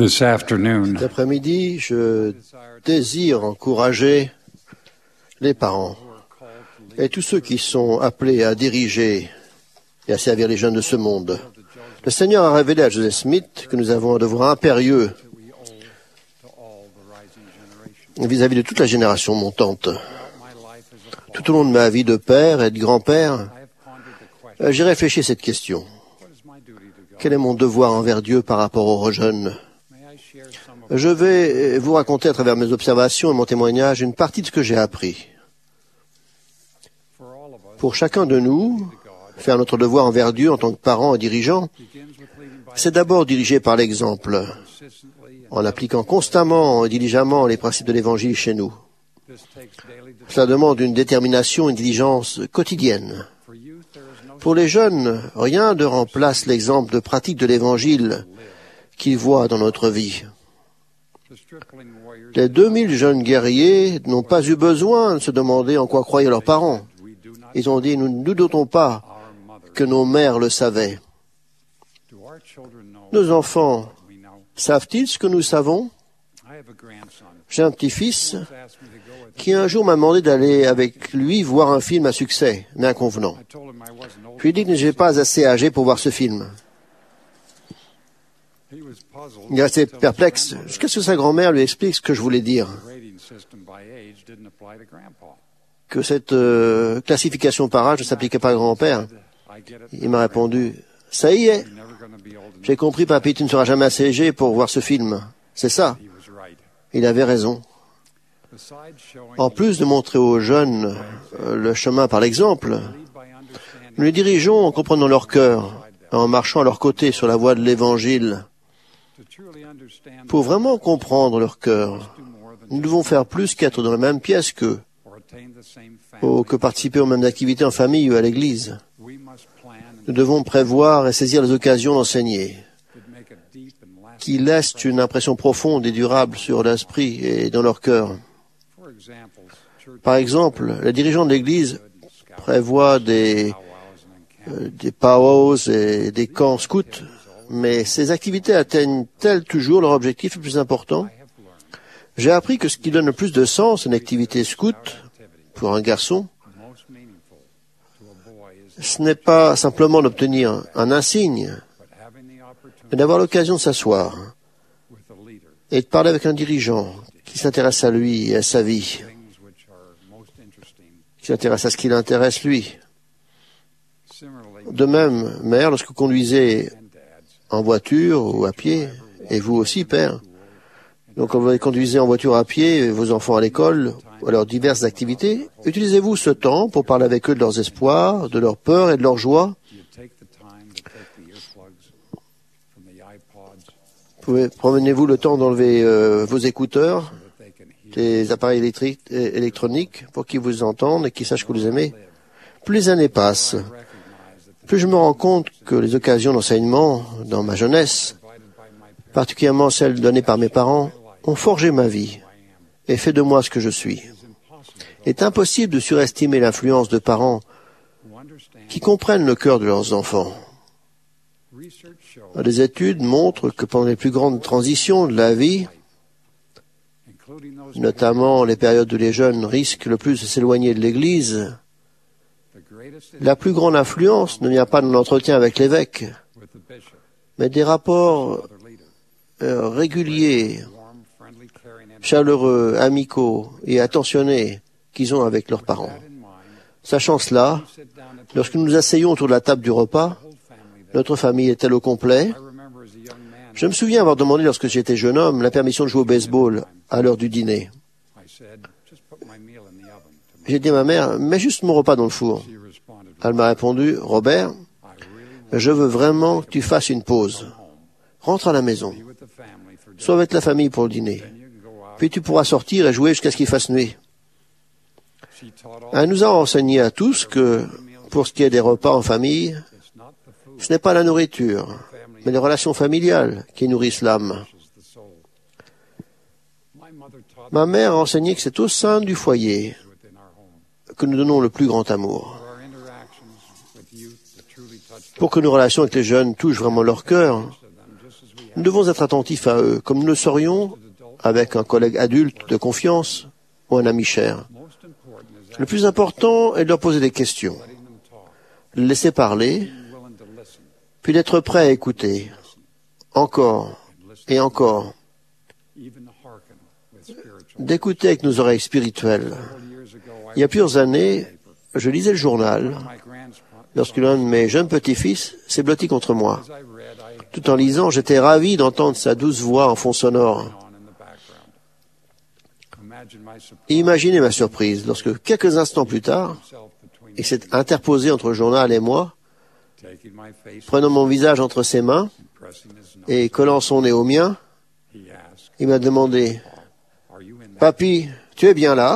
This afternoon, Cet après-midi, je désire encourager les parents et tous ceux qui sont appelés à diriger et à servir les jeunes de ce monde. Le Seigneur a révélé à Joseph Smith que nous avons un devoir impérieux vis-à-vis de toute la génération montante. Tout au long de ma vie de père et de grand-père, j'ai réfléchi à cette question. Quel est mon devoir envers Dieu par rapport aux jeunes? Je vais vous raconter à travers mes observations et mon témoignage une partie de ce que j'ai appris. Pour chacun de nous, faire notre devoir envers Dieu en tant que parents et dirigeants, c'est d'abord diriger par l'exemple, en appliquant constamment et diligemment les principes de l'Évangile chez nous. Cela demande une détermination, une diligence quotidienne. Pour les jeunes, rien ne remplace l'exemple de pratique de l'Évangile qu'ils voient dans notre vie. Les 2000 jeunes guerriers n'ont pas eu besoin de se demander en quoi croyaient leurs parents. Ils ont dit, nous ne nous doutons pas que nos mères le savaient. Nos enfants savent-ils ce que nous savons? J'ai un petit-fils qui un jour m'a demandé d'aller avec lui voir un film à succès, mais inconvenant. Je lui ai dit que je n'étais pas assez âgé pour voir ce film. Il est resté perplexe jusqu'à ce que sa grand-mère lui explique ce que je voulais dire. Que cette classification par âge ne s'appliquait pas à grand-père. Il m'a répondu, « Ça y est, j'ai compris, papy, tu ne seras jamais assez âgé pour voir ce film. C'est ça. » Il avait raison. En plus de montrer aux jeunes le chemin par l'exemple, nous les dirigeons en comprenant leur cœur, en marchant à leur côté sur la voie de l'Évangile. Pour vraiment comprendre leur cœur, nous devons faire plus qu'être dans la même pièce qu'eux, ou que participer aux mêmes activités en famille ou à l'église. Nous devons prévoir et saisir les occasions d'enseigner, qui laissent une impression profonde et durable sur l'esprit et dans leur cœur. Par exemple, les dirigeants de l'église prévoient des powwows et des camps scouts, mais ces activités atteignent-elles toujours leur objectif le plus important? J'ai appris que ce qui donne le plus de sens à une activité scout pour un garçon, ce n'est pas simplement d'obtenir un insigne, mais d'avoir l'occasion de s'asseoir et de parler avec un dirigeant qui s'intéresse à lui et à sa vie, qui s'intéresse à ce qui l'intéresse lui. De même, mère, lorsque vous conduisez en voiture ou à pied, et vous aussi, père, donc quand vous conduisez en voiture à pied, vos enfants à l'école, ou à leurs diverses activités, utilisez-vous ce temps pour parler avec eux de leurs espoirs, de leurs peurs et de leurs joies? Promenez-vous le temps d'enlever vos écouteurs, des appareils électroniques pour qu'ils vous entendent et qu'ils sachent que vous les aimez? Plus les années passent, plus je me rends compte que les occasions d'enseignement dans ma jeunesse, particulièrement celles données par mes parents, ont forgé ma vie et fait de moi ce que je suis. Il est impossible de surestimer l'influence de parents qui comprennent le cœur de leurs enfants. Des études montrent que pendant les plus grandes transitions de la vie, notamment les périodes où les jeunes risquent le plus de s'éloigner de l'Église, la plus grande influence ne vient pas de l'entretien avec l'évêque, mais des rapports réguliers, chaleureux, amicaux et attentionnés qu'ils ont avec leurs parents. Sachant cela, lorsque nous nous asseyons autour de la table du repas, notre famille est-elle au complet? Je me souviens avoir demandé, lorsque j'étais jeune homme, la permission de jouer au baseball à l'heure du dîner. J'ai dit à ma mère, mets juste mon repas dans le four. Elle m'a répondu, Robert, je veux vraiment que tu fasses une pause. Rentre à la maison. Sois avec la famille pour le dîner. Puis tu pourras sortir et jouer jusqu'à ce qu'il fasse nuit. Elle nous a enseigné à tous que, pour ce qui est des repas en famille, ce n'est pas la nourriture, mais les relations familiales qui nourrissent l'âme. Ma mère a enseigné que c'est au sein du foyer que nous donnons le plus grand amour. Pour que nos relations avec les jeunes touchent vraiment leur cœur, Nous devons être attentifs à eux, comme nous le serions avec un collègue adulte de confiance ou un ami cher. Le plus important est de leur poser des questions, de les laisser parler, puis d'être prêt à écouter, encore et encore, d'écouter avec nos oreilles spirituelles. Il y a plusieurs années, je lisais le journal lorsque l'un de mes jeunes petits-fils s'est blotti contre moi. Tout en lisant, j'étais ravi d'entendre sa douce voix en fond sonore. Et imaginez ma surprise lorsque, quelques instants plus tard, il s'est interposé entre le journal et moi, prenant mon visage entre ses mains et collant son nez au mien. Il m'a demandé, « Papy, tu es bien là ?»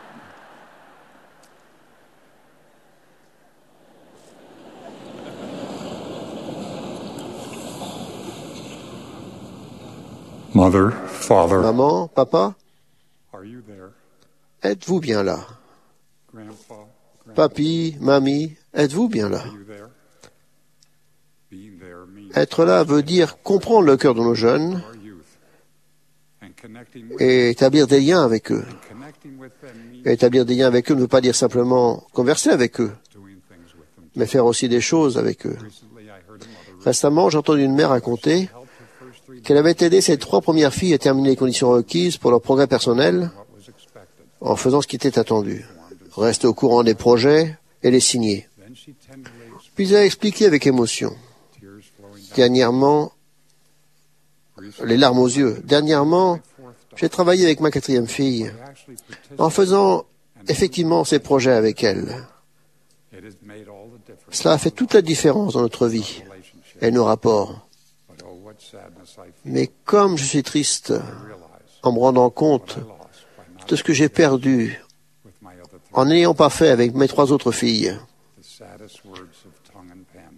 Mother, Father, Maman, papa, are you there? êtes-vous bien là? Grandpa, Grandpa, Papy, mamie, êtes-vous bien là? are you there? Being there means Être là veut dire comprendre le cœur de nos jeunes our youth and connecting with et établir des liens avec eux. connecting with them means Et établir des liens avec eux ne veut pas dire simplement converser avec eux, doing things with them. mais faire aussi des choses avec eux. Recently, I heard a mother Récemment, j'ai entendu une mère raconter help her first three qu'elle avait aidé ses 3 premières filles à terminer les conditions requises pour leur progrès personnel what was expected. en faisant ce qui était attendu. Rester au courant des projets et les signer. Then she tenderly expressed Puis elle a expliqué avec émotion. tears flowing down. Dernièrement, les larmes aux yeux. Dernièrement, Fourth j'ai travaillé avec ma 4e fille daughter actually participated. en faisant effectivement ces projets avec elle. It has made all the difference Cela a fait toute la différence dans notre vie in relationship. et nos rapports. But oh, what sadness I feel. Mais comme je suis triste I realize en me rendant compte I lost by not de ce que j'ai perdu with my other three. en n'ayant pas fait avec mes 3 autres filles, The saddest words of tongue and pen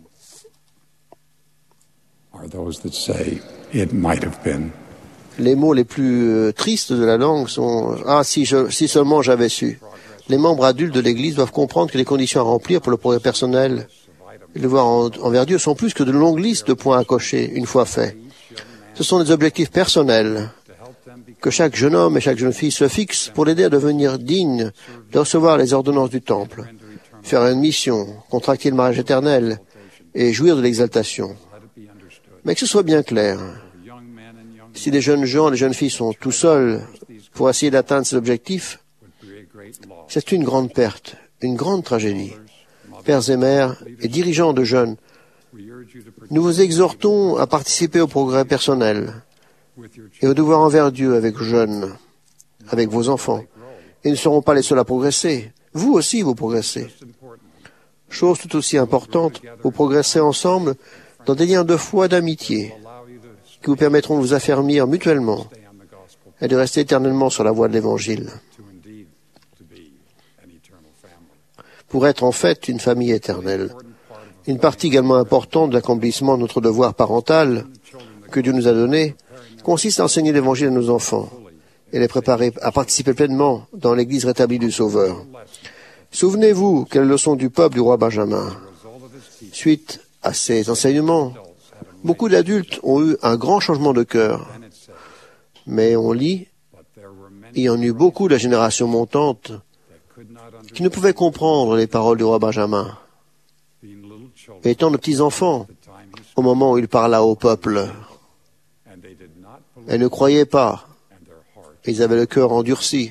are those that say, it might have been. les mots les plus tristes de la langue sont « Ah, si seulement j'avais su ». Les membres adultes de l'Église doivent comprendre que les conditions à remplir pour le progrès personnel et le voir envers Dieu sont plus que de longues listes de points à cocher une fois faits. Ce sont des objectifs personnels que chaque jeune homme et chaque jeune fille se fixent pour l'aider à devenir digne de recevoir les ordonnances du Temple, faire une mission, contracter le mariage éternel et jouir de l'exaltation. Let it be understood. Mais que ce soit bien clair, For young men and young si les jeunes gens et les jeunes filles sont tout seuls pour essayer d'atteindre ces objectifs, would be a great loss. c'est une grande perte, une grande tragédie. Pères et mères et dirigeants de jeunes, We urge you to nous vous exhortons à participer au progrès personnel with your et au devoir envers Dieu avec vos jeunes, avec vos enfants. Ils ne seront pas les seuls à progresser. Vous aussi, vous progressez. most important. Chose tout aussi importante, vous progressez ensemble dans des liens de foi et d'amitié Allow you to qui vous permettront de vous affermir mutuellement stay on the gospel et de rester éternellement sur la voie de l'Évangile to indeed to be an eternal family. pour être en fait une famille éternelle. Important part of Une partie également importante de l'accomplissement de notre devoir parental que Dieu nous a donné consiste à enseigner l'Évangile à nos enfants et les préparer à participer pleinement dans l'Église rétablie du Sauveur. Souvenez-vous quelle leçon du peuple du roi Benjamin. Suite à ces enseignements, beaucoup d'adultes ont eu un grand changement de cœur. then it says, Mais on lit, but there were many il y en eut beaucoup de la génération montante that could not qui ne pouvaient comprendre les paroles du roi Benjamin, being little children étant de petits-enfants at the time he spoke, au moment où il parla au peuple. and they did not believe Elles ne croyaient pas, and their heart. ils avaient le cœur endurci.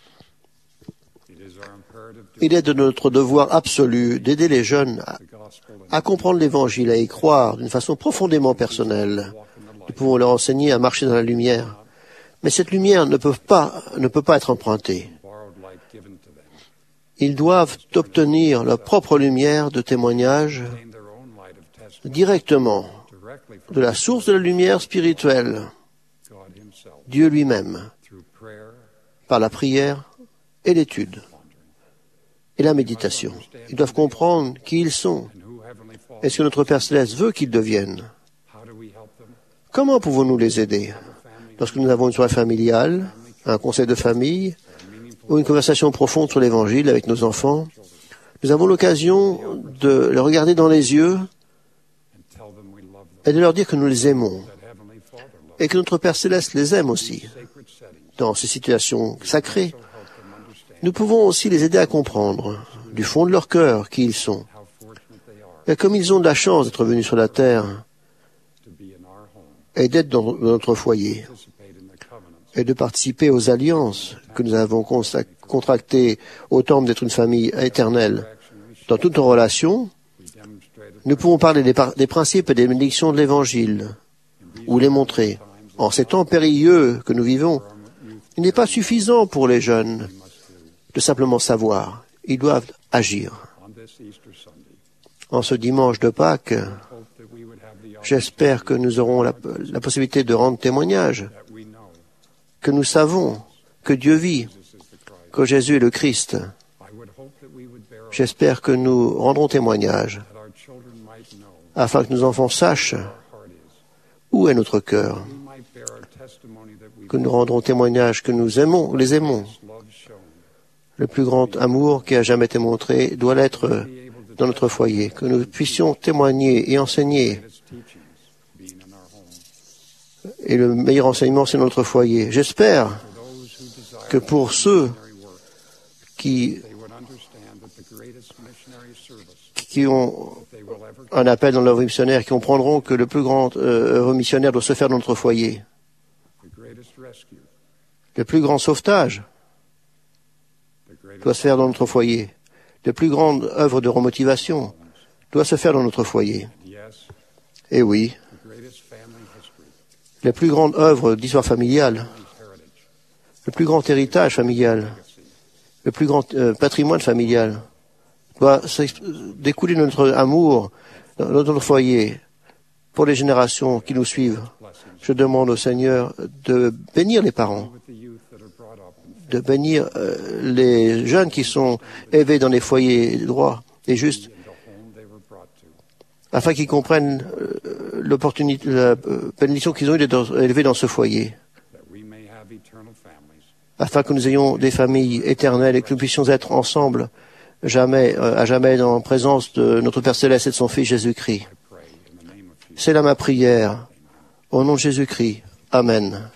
It is our imperative to Il est de notre devoir absolu d'aider les jeunes the gospel and à comprendre l'Évangile, à y croire d'une façon profondément personnelle. walk in the Nous light. pouvons leur enseigner à marcher dans la lumière. Mais cette lumière ne peut pas être empruntée. Borrowed light given to them. Ils doivent obtenir leur propre lumière de témoignage Obtain their own light of testimony directement directly from de la source de la lumière spirituelle, God himself Dieu lui-même, through prayer par la prière et l'étude et la méditation. Ils doivent comprendre qui ils sont and who Heavenly Father. et ce que notre Père Céleste veut qu'ils deviennent. How do we help them? Comment pouvons-nous les aider? Family Lorsque nous avons une soirée familiale, un conseil de famille ou une conversation profonde sur l'Évangile avec nos enfants, nous avons l'occasion de les regarder dans les yeux and tell them we love them. et de leur dire que nous les aimons, That Heavenly et que notre Père Céleste les aime aussi. Dans ces situations sacrées, nous pouvons aussi les aider à comprendre, du fond de leur cœur, qui ils sont. Et comme ils ont de la chance d'être venus sur la terre et d'être dans notre foyer, et de participer aux alliances que nous avons contractées au temple d'être une famille éternelle. Dans toutes nos relations, nous pouvons parler des principes et des bénédictions de l'Évangile, ou les montrer. En ces temps périlleux que nous vivons, il n'est pas suffisant pour les jeunes de simplement savoir. Ils doivent agir. En ce dimanche de Pâques, j'espère que nous aurons la possibilité de rendre témoignage, que nous savons que Dieu vit, que Jésus est le Christ. J'espère que nous rendrons témoignage, afin que nos enfants sachent où est notre cœur, que nous rendrons témoignage que nous les aimons. Le plus grand amour qui a jamais été montré doit l'être dans notre foyer, que nous puissions témoigner et enseigner. Et le meilleur enseignement, c'est notre foyer. J'espère que pour ceux qui ont un appel dans l'œuvre missionnaire, qui comprendront que le plus grand œuvre missionnaire doit se faire dans notre foyer. Le plus grand sauvetage doit se faire dans notre foyer. La plus grande œuvre de remotivation doit se faire dans notre foyer. Et oui, la plus grande œuvre d'histoire familiale, le plus grand héritage familial, le plus grand patrimoine familial doit découler de notre amour dans notre foyer pour les générations qui nous suivent. Je demande au Seigneur de bénir les parents, de bénir les jeunes qui sont élevés dans les foyers droits et justes, afin qu'ils comprennent l'opportunité, la bénédiction qu'ils ont eue d'être élevés dans ce foyer, afin que nous ayons des familles éternelles et que nous puissions être ensemble à jamais dans la présence de notre Père Céleste et de son Fils Jésus-Christ. C'est là ma prière. Au nom de Jésus-Christ. Amen.